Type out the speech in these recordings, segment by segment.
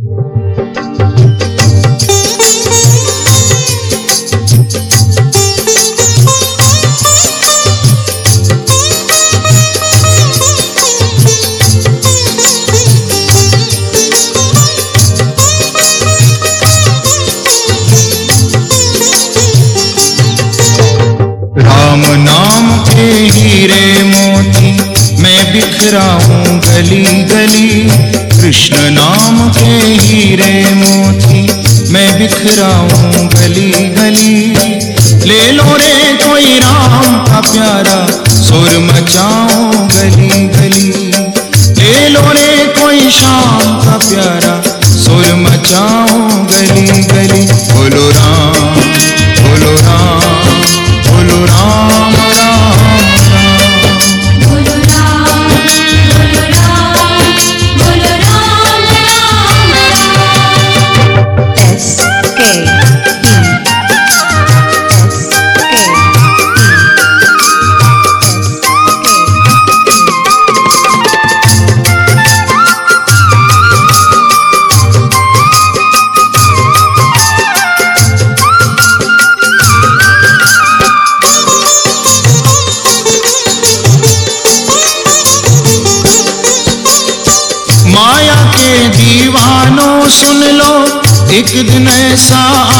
राम नाम के हीरे मोती मैं बिखराऊं गली गली, कृष्ण नाम के हीरे मोती मैं बिखराऊं गली गली। ले लो रे कोई राम का प्यारा सुर मचाऊं गली गली, ले लो रे कोई श्याम का प्यारा सुर मचाऊं गली गली। बोलो राम बोलो राम बोलो राम राम राम, बोलो राम बोलो राम बोलो राम राम राम। SKE माया के दीवानों सुन लो, एक दिन ऐसा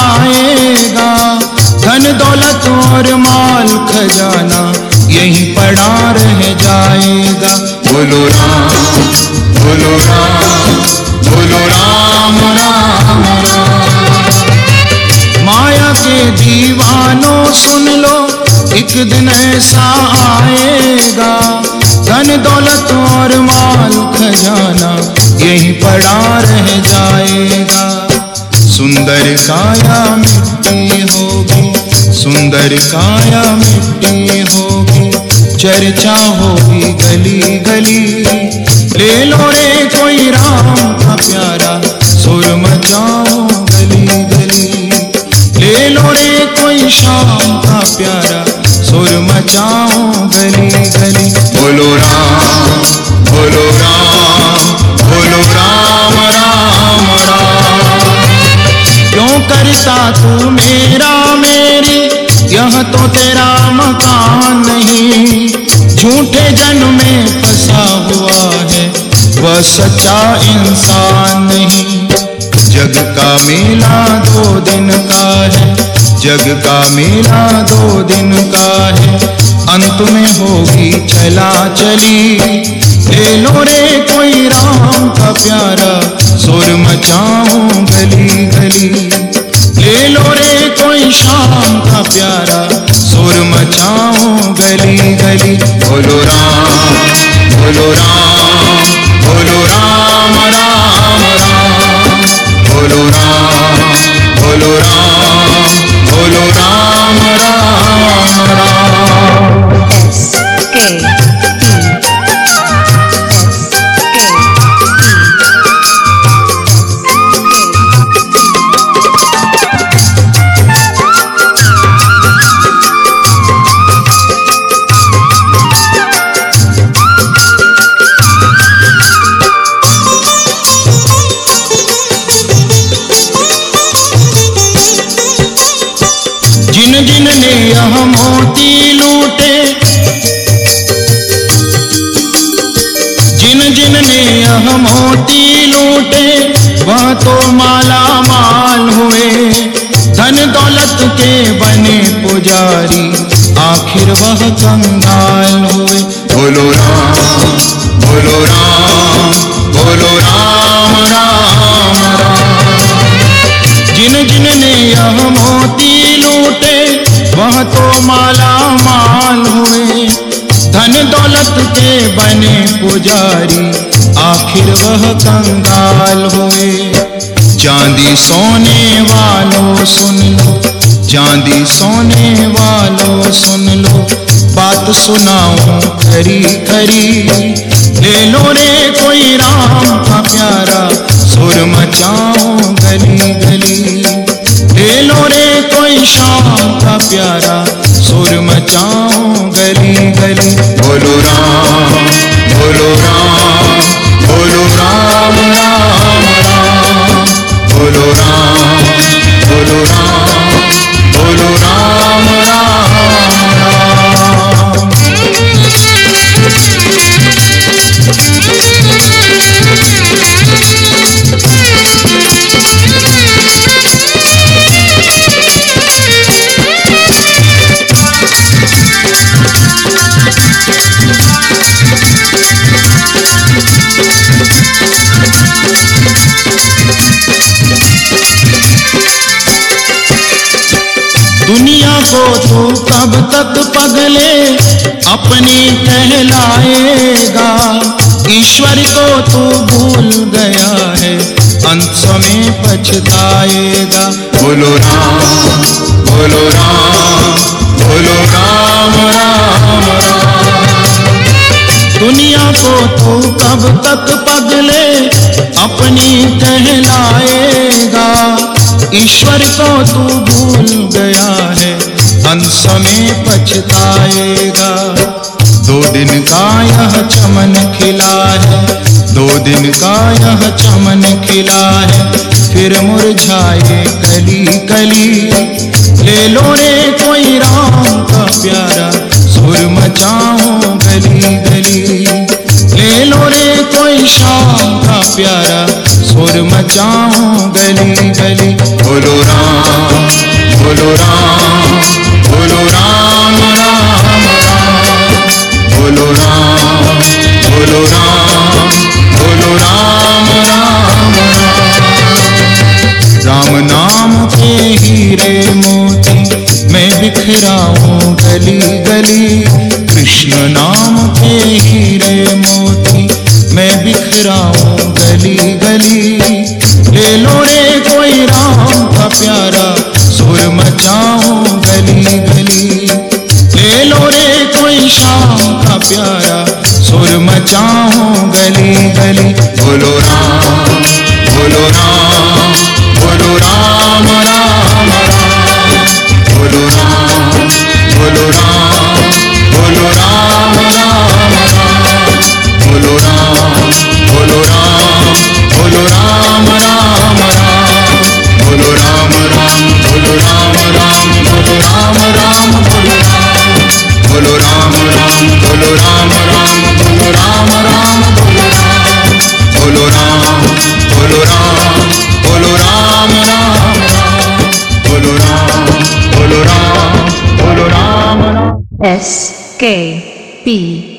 आएगा, धन दौलत और माल खजाना यहीं पड़ा रह जाएगा। बोलो राम बोलो राम बोलो राम राम राम। माया के दीवानों सुन लो, एक दिन ऐसा आएगा, धन दौलत और माल खजाना यहीं पड़ा रह जाएगा। सुंदर काया मिट्टी होगी, सुंदर काया मिट्टी होगी, चर्चा होगी गली गली। ले लो रे कोई राम का प्यारा सुर मचाओ गली गली, ले लो रे कोई श्याम का प्यारा सुर मचाओ गली गली। बोलो राम बोलो राम बोलो राम राम राम। क्यों करता तू मेरा मेरी, यह तो तेरा मकान नहीं, झूठे जन्म में फंसा हुआ है वह सच्चा इंसान नहीं। जग का मेला 2 दिन का है, जग का मेला 2 दिन का है, अंत में होगी चला चली। ले लो रे कोई राम का प्यारा सुर मचाऊं गली गली, ले लो रे कोई श्याम का प्यारा सुर मचाऊं गली गली। बोलो राम बोलो राम बोलो राम राम राम, बोलो राम बोलो राम बोलो राम राम राम। SKE जिन जिन ने यह मोती लूटे, जिन जिन ने यह मोती लूटे, वह तो माला माल हुए, धन दौलत के बने पुजारी, आखिर वह कंगाल हुए। बोलो राम बोलो राम बोलो राम राम राम। जिन जिन ने यह मोती लूटे, वह तो माला माल हुए, धन दौलत के बने पुजारी, आखिर वह कंगाल हुए। चांदी सोने वालों सुन लो, चांदी सोने वालों सुन लो, बात सुनाऊं खरी खरी। ले लो रे कोई राम का प्यारा सुर मचाऊं गली गली, ले लो रे कोई श्याम का प्यारा सुर मचाऊं गली गली। बोलो राम बोलो राम बोलो राम राम राम। को तू कब तक पगले अपनी कहलाएगा। ईश्वर को तू भूल गया है, अंत में पछताएगा। बोलो राम, बोलो राम, बोलो राम राम राम। दुनिया को तू कब तक पगले अपनी कहलाएगा। ईश्वर को तू भूल गया है, अंत में पछताएगा। 2 दिन का यह चमन खिला है, 2 दिन का यह चमन खिला है, फिर मुरझाए कली कली। ले लो रे कोई राम का प्यारा, सुर मचाओ गली गली। ले लो रे कोई श्याम का प्यारा, सुर मचाओ गली गली। बोलो राम, बोलो राम, बोलो राम राम राम। बोलो राम, बोलो राम, बोलो राम राम राम। राम नाम के हीरे मोती मैं बिखराऊं गली गली। कृष्ण नाम के हीरे मोती मैं बिखराऊं गली गली। ले लो रे कोई राम का प्यारा, सुर मचाऊं गली गली। ले लो रे कोई श्याम का प्यारा, सुर मचाऊं गली गली। बोलो राम, बोलो राम, बोलो राम राम राम। बोलो राम, बोलो राम, बोलो राम राम राम। बोलो राम, बोलो राम, बोलो राम राम राम। बोलो राम राम, बोलो राम राम, बोलो राम राम, बोलो राम। बोलो राम राम, बोलो राम राम, बोलो राम राम, बोलो राम। बोलो राम, बोलो राम, बोलो राम राम राम। बोलो राम, बोलो राम, बोलो राम राम। SKP